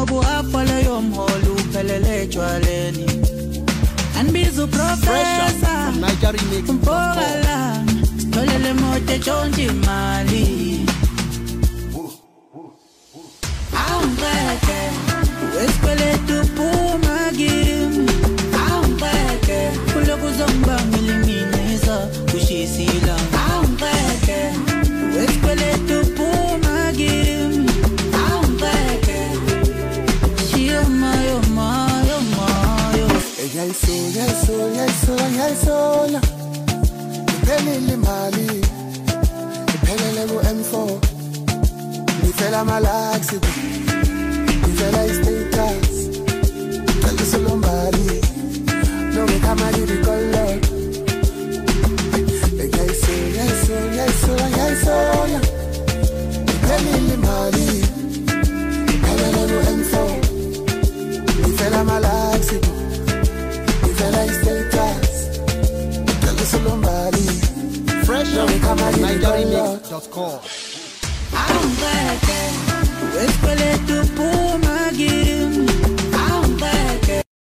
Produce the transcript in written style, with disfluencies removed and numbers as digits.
buhafala yomholo uphelele ejwaleni anbiza uprofessor Mpokala tholele moto etshontsha imali awungeke wesikweletu uphuma kimi awungeke kulokhu uzongibangela iminiza kushisa ilanga awungeke wesikweletu uphuma kimi awungeke shiyo mayo yayisola iphelile imali iphelele ku-M4 ngifela amalaxi ngifela i-status cela solombali noma ikhamali bikololo yayisola iphelile imali iphelele ku-M4 ngifela amalaxi Fresh on NigerianMix.com. I'm back.